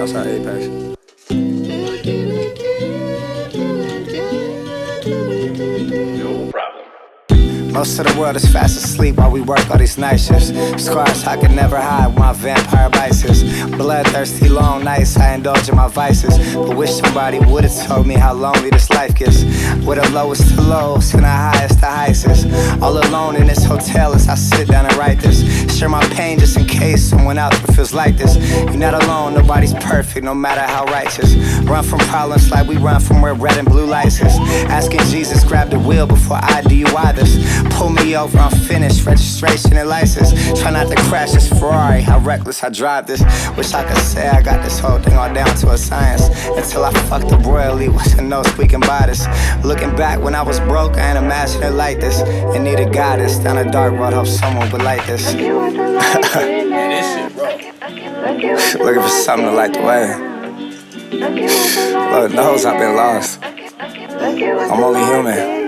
outside Apex. No problem. Most of the world is fast asleep while we work all these night shifts. Scars I could never hide with my vampire vices. Bloodthirsty long nights I indulge in my vices, but wish somebody would've told me how lonely this life gets. With the lowest to lows and the highest to heights is. All alone in this hotel as I sit down and write this. Share my pain just in case someone out there feels like this. You're not alone, nobody's perfect, no matter how righteous. Run from problems like we run from where red and blue lights is. Asking Jesus grab the wheel before I DUI this. Pull me over, I'm finished, registration and license. Try not to crash this Ferrari, how reckless I drive this. Wish I could say I got this whole thing all down to a science. Until I fucked up royally with no squeaking by this. Looking back when I was broke, I ain't imagine it like this. And needed guidance down a dark road, hope someone would like this. Man, this shit, bro. Looking for something to light the way. Lord knows I've been lost. I'm only human.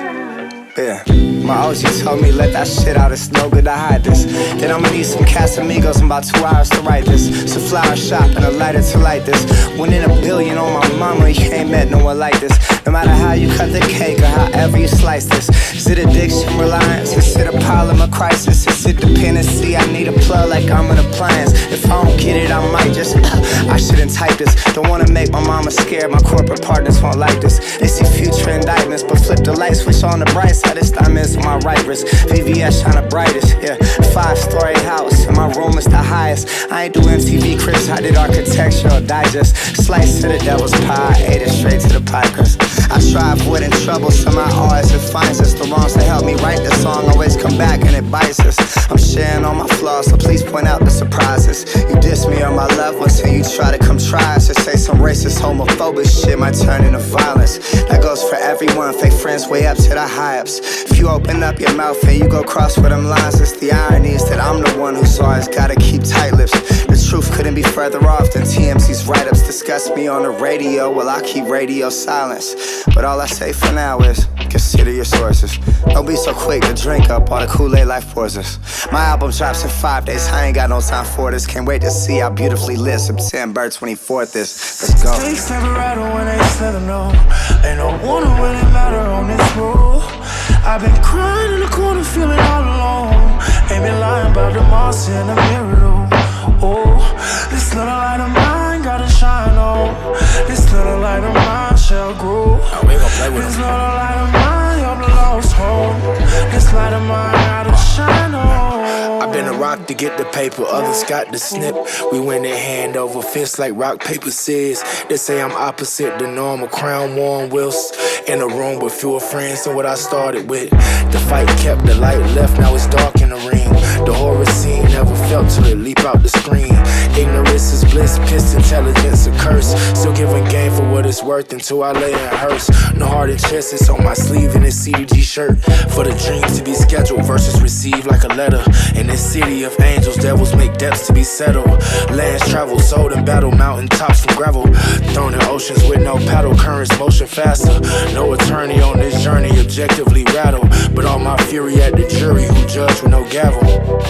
Yeah. My OG told me let that shit out, it's no good to hide this. Then I'ma need some Casamigos in about 2 hours to write this. Some flower shop and a lighter to light this. One in a billion on my mama, you ain't met no one like this. No matter how you cut the cake or however you slice this. Is it addiction, reliance? Is it a problem, a crisis? Is it dependency? I need a plug like I'm an appliance. If I don't get it, I might just I shouldn't type this. Don't wanna make my mama scared, my corporate partners won't like this. They see future indictments, but flip the light switch on the bright side. This time is my right wrist. VVS shine the brightest, yeah. 5-story house, and my room is the highest. I ain't do MTV Cribs, I did architectural digest. Slice to the devil's pie, ate it straight to the pie crust. I try avoiding trouble, somehow always it finds us. The wrongs that help me write the song always come back and it bites us. I'm sharing all my flaws, so please point out the surprises. You diss me or my loved ones and you try to come try us. Or say some racist, homophobic shit might turn into violence. That goes for everyone, fake friends way up to the high-ups. If you open up your mouth and you go cross with them lines, it's the irony is that I'm the one who's always gotta keep tight lips. The truth couldn't be further off than TMZ's write-ups discuss me on the radio. Well, I keep radio silence. But all I say for now is, consider your sources. Don't be so quick to drink up all the Kool-Aid life pours us. My album drops in 5 days, I ain't got no time for this. Can't wait to see how beautifully lit September 24th is. Let's go. Stakes never rattle when they settle, no. Ain't no one who really matter on this road. I've been crying in the corner, feeling all alone. Ain't been lying about the moss in the mirror, though. Oh, this little light of mine gotta shine on. This little light of mine shall grow. We ain't gonna play with This him. little light of mine, you're the lost home. This light of mine gotta shine on. I've been a rock to get the paper, others got the snip. We went in hand over fist like rock, paper, scissors. They say I'm opposite the norm, a crown worn Wills. In a room with fewer friends than what I started with. The fight kept the light left, now it's dark in the ring. The horror scene never felt till it leap out the screen. Ignorance is bliss, pissed intelligence a curse. Still giving game for what it's worth until I lay in a hearse. No heart and chest, it's on my sleeve in this CDG shirt. For the dreams to be scheduled versus received like a letter. In this city of angels, devils make depths to be settled. Lands travel, sold in battle, mountain tops from gravel. Thrown in oceans with no paddle, currents motion faster. No attorney on this journey, objectively rattle. But all my fury at the jury who judge with no gavel.